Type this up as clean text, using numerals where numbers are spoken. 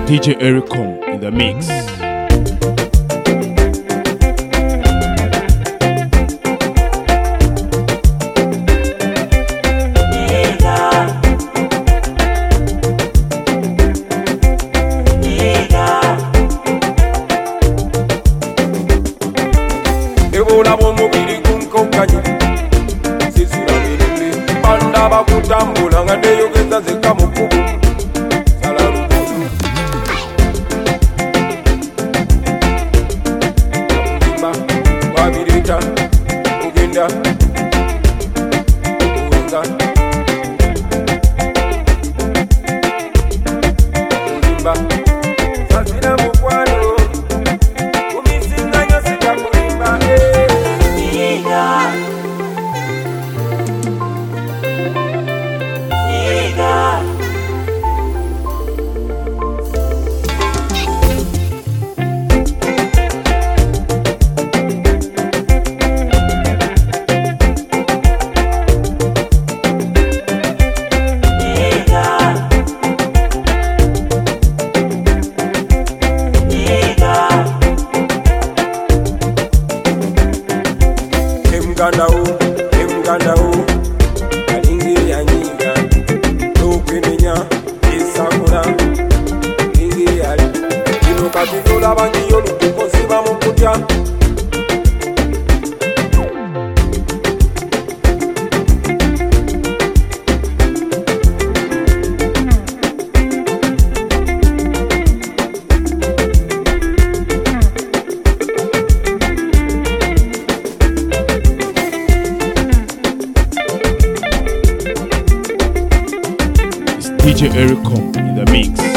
DJ Ericom in the mix. Ebola bomubiri kunkokanyi sisula mirembe banda bakutambula nga ndeyogeza zeka mukubu sala lukubu mugimba wabirita mugenda uwenga mugimba sasina mukwano kumisinganyo sitakulimba Emgandao, alingiri ya nyinga, nukwimenya, isakura, ingiri ali, ino katinola bangi yolu kukonsiba mukutya. DJ Ericom in the mix.